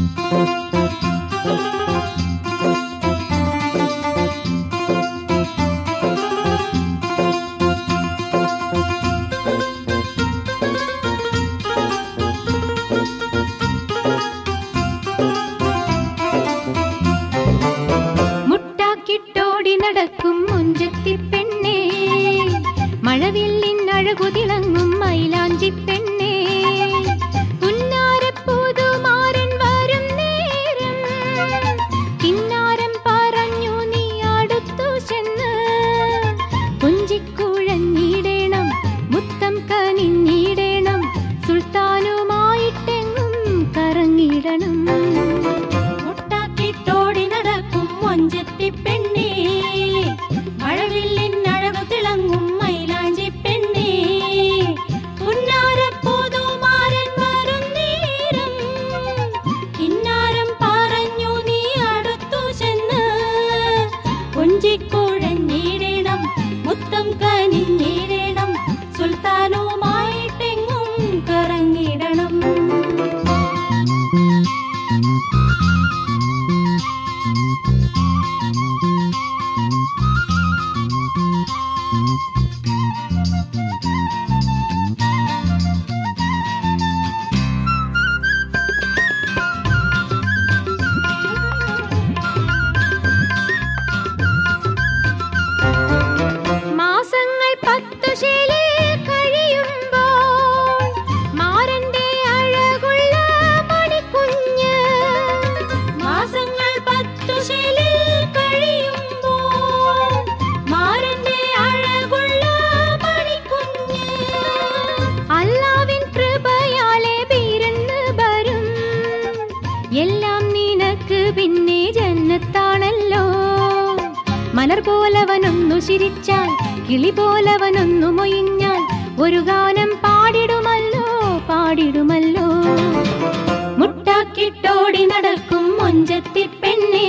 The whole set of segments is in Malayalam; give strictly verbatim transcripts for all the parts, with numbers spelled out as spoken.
നടക്കും മുഞ്ചത്തി പെണ്ണേ, മഴവില്ലിൻ അഴകു തിളങ്ങും മൈലാഞ്ചി പെണ്ണേ, പുന്നാരപ്പൂതുമാരൻ വരും നേരം കിന്നാരം പറഞ്ഞു നീ അടുത്തു ചെന്ന് കൊഞ്ചിക്കുഴഞ്ഞിടേണം, മുത്തം കനിഞ്ഞിടേണം, സുൽത്താനുമായിട്ടെങ്ങും കറങ്ങിടണം. മുട്ടാക്കിട്ടോടി നടക്കും മൊഞ്ചത്തി പെണ്ണേ, മഴവില്ലിൻ അഴകു തിളങ്ങും മൈലാഞ്ചി പെണ്ണേ, പുന്നാരപ്പൂതുമാരൻ വരും നേരം കിന്നാരം പറഞ്ഞു നീ അടുത്തു ചെന്ന് കൊഞ്ചിക്കുഴഞ്ഞിടേണം, മുത്തം കനിഞ്ഞിടേണം, സുൽത്താനുമായിട്ടെങ്ങും കറങ്ങിടണം. മാസങ്ങൾ പത്തു ശേലിൽ കഴിയുമ്പോൾ മാരന്റെ അഴകുള്ള മണിക്കുഞ്ഞ്, മാസങ്ങൾ പത്തു ശേലിൽ കഴിയുമ്പോൾ മാരന്റെ അഴകുള്ള മണിക്കുഞ്ഞ്, അല്ലാവിൻ കൃപയാലെ പിറന്ന് വരും, എല്ലാം നിനക്ക് പിന്നെ ജന്നത്താണല്ലോ. മലർ പോലവനൊന്നു ചിരിച്ചാൽ, കിളി പോലവനൊന്നു മൊയിഞ്ഞാൽ, ഒരു ഗാനം പാടിടുമല്ലോ പാടിടുമല്ലോ. മുട്ടാക്കിട്ടോടി നടക്കും മൊഞ്ചത്തി പെണ്ണേ,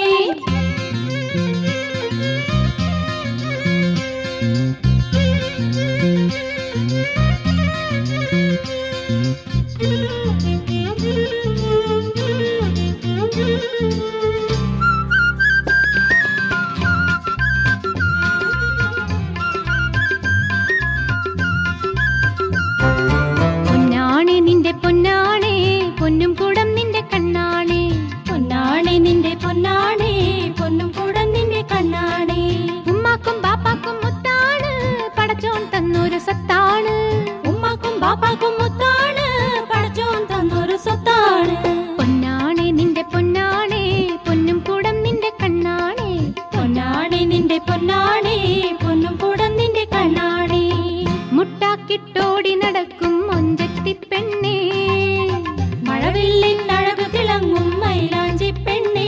പൊന്നാണേ നിന്റെ പൊന്നാണേ, പൊന്നും കൂടം നിന്റെ കണ്ണാണേ, പൊന്നാണേ നിന്റെ പൊന്നാണേ, പൊന്നും കൂടം നിന്റെ കണ്ണാണേ, ഉമ്മാക്കും ബാപ്പാക്കും മുത്താണ് പടച്ചോൻ തന്നൊരു സത്താണ്, ഉമ്മാക്കും ബാപ്പാക്കും മുത്താണ് പടച്ചോൻ തന്നൊരു സ്വത്താണ്. പൊന്നാണേ നിന്റെ പൊന്നാണേ, പൊന്നും കൂടം നിന്റെ കണ്ണാണേ, പൊന്നാണേ നിന്റെ പൊന്നാണേ, പൊന്നും കൂടം നിന്റെ കണ്ണാണേ, മുട്ടാക്കിട്ടോടി നടക്കും മൊഞ്ചത്തി പെണ്ണേ, മഴവില്ലിൻ അഴകു തിളങ്ങും മൈലാഞ്ചി പെണ്ണേ,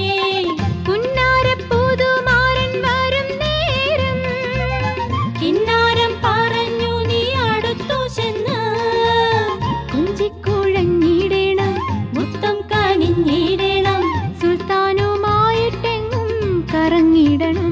പുന്നാരപ്പൂതുമാരൻ വരും നേരം കിന്നാരം പറഞ്ഞു നീ അടുത്തു ചെന്ന് കൊഞ്ചിക്കുഴഞ്ഞിടേണം, മുത്തം കനിഞ്ഞിടേണം, സുൽത്താനുമായിട്ടെങ്ങും കറങ്ങിടണം.